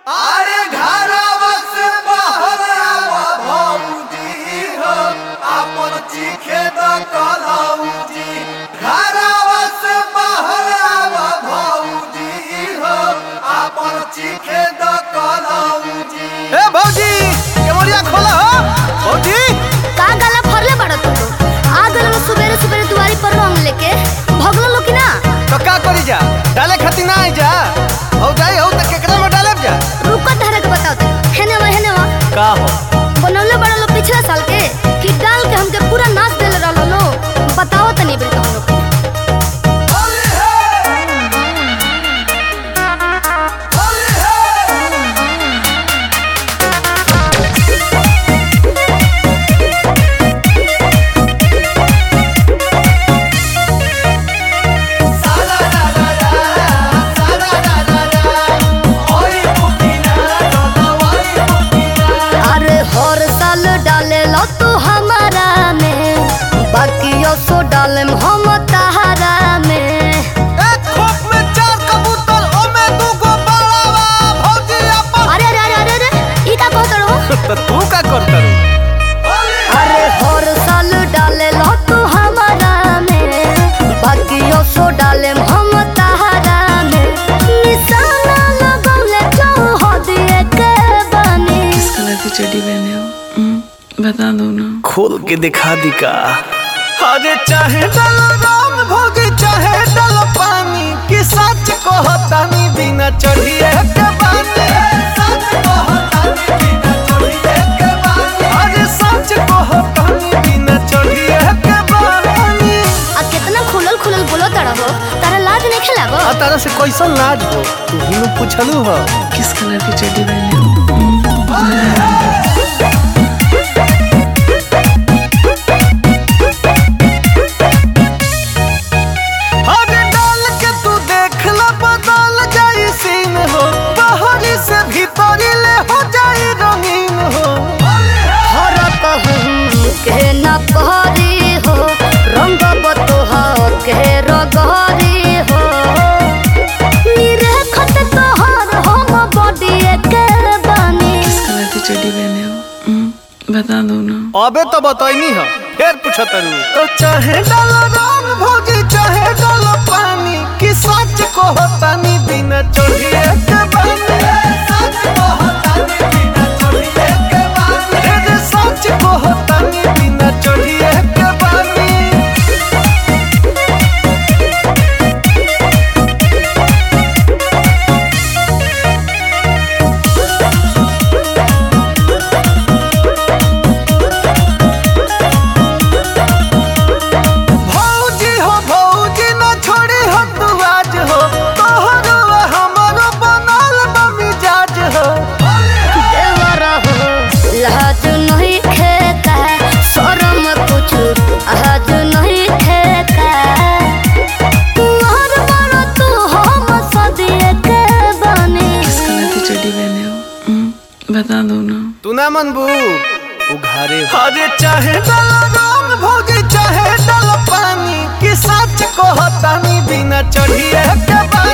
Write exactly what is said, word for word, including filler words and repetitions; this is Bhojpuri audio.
अरे घरवा से बाहर आवा भौजी हो आपन चीखे द कलौजी। घरवा से बाहर आवा भौजी हो आपन चीखे द कलौजी। ए भौजी केवड़िया खोला हो भौजी। का गला फरले बड़ा तू आ गल सुबेरे सुबेरे दुआरी पर रंग लेके भगलो लो कि ना। तो का करी जा डाले खाती ना आई जा हो जाई हो त केकरा में डालेब जा। रुको धरे के बताओ तो हेने वा हेने वा का हो बनौले बड़ा लो पिछला साल के कि डाल के हमके पूरा नाच देले रहलो लो। बताओ तनी बेटा हम लोग होली है होली है साला ला ला ला साला ला ला ला ओई बुकिना डलवाई बुकिना। अरे हर साल डाले लो तू हमारा में बाकियों सो डाले हम तहारा में। एक खोप में चार कबूतर ओमे दू गो बाड़ावा भौजी अपन। अरे अरे अरे अरे अरे ई का कहत रहो। तो तू का करत रे। अरे हर साल डाले लो तू हमारा में बाकियों सो डाले हम तहारा में। निशाना लगौले जो हो दिए के बनी। किस कलर की चड्डी पहने हो? हम्म, बता दो ना। खोल के दिखा दी का। अरे चाहे डालो राम भौजी चाहे डालो पानी कि सच कहतानी बिना चढ़िए के बानी। सच कहतानी बिना चोरिए के बानी। अरे सच कहतानी बिना चढ़िए के बानी। आ कितना खुलल खुलल बोलो तड़ा हो तारा लाज नहीं खिलाबो। आ तारा से कैसन लाज हो तू ही पूछलू हो। किस कलर की चड्डी पहने हो? हम्म, अरे डाल के तू देख ला बदल जाई सीन हो बाहरी से भीतरी ले हो जाई रंगीन हो। हर कहूँ के न कहरी हो रंग बतोहा के रगहरी हो। निरे खत तोहर हम बॉडी के बनी। किस कलर की चड्डी पहने हो? हम्म, बता दो ना। अबे तो बताइनी है फिर पूछत रू। तो चाहे डालो राम भौजी चाहे डालो पानी कि सच कहतानी बिना चढ़िए के बानी। सच कहतानी बिना चोरिए के बानी। रे सच कहतानी बिना चढ़िए के बानी। भौजी हो भौजी न छोड़ी हो तू आज हो तोहरो हमरो बनल बा मिजाज हो। देवरा हो लाज नहीं खेता शरम कुछ आज नहीं खेता। तुहर बड़ा तू हम सदिए के बनी। किस कलर की चड्डी पहने हो? हम्म, बता दो ना। तू ना मनबू उघारे अरे चाहे डालो राम भौजी चाहे डालो पानी कि सच कहतानी बिना चढ़िए के बानी।